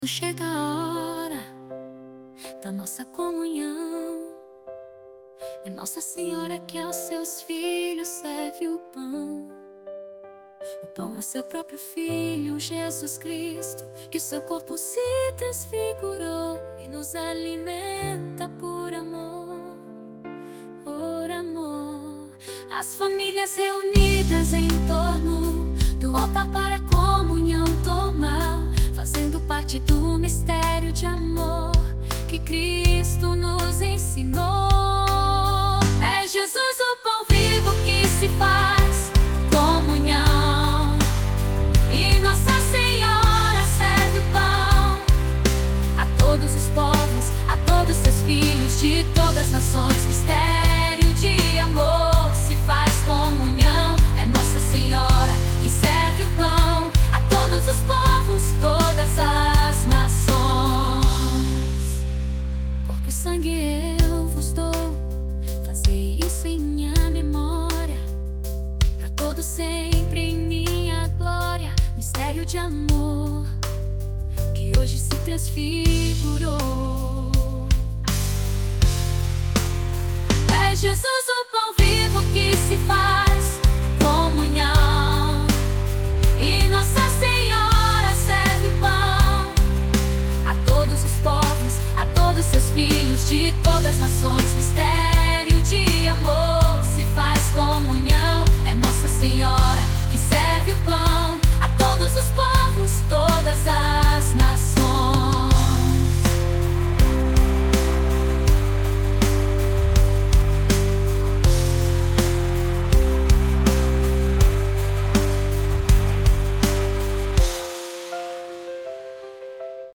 Chega a hora da nossa comunhão. É Nossa Senhora que aos seus filhos serve o pão. O pão é seu próprio Filho, Jesus Cristo, que o seu corpo se transfigurou e nos alimenta por amor, por amor. As famílias reunidas em torno do altar para a comunhão tomar, fazendo parte do mistério de amor que Cristo nos ensinou. É Jesus o pão vivo que se faz comunhão, e Nossa Senhora serve o pão a todos os povos, a todos seus filhos de todas as nações. Mistério de amor se faz comunhão. É Nossa Senhora que serve o pão a todos os povos, todas as nações. Porque o sangue eu vos dou, fazei isso em minha memória, para todo sempre em minha glória. Mistério de amor que hoje se transfigurou. É Jesus